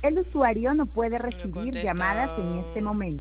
El usuario no puede No lo recibir llamadas en este contesta. momento.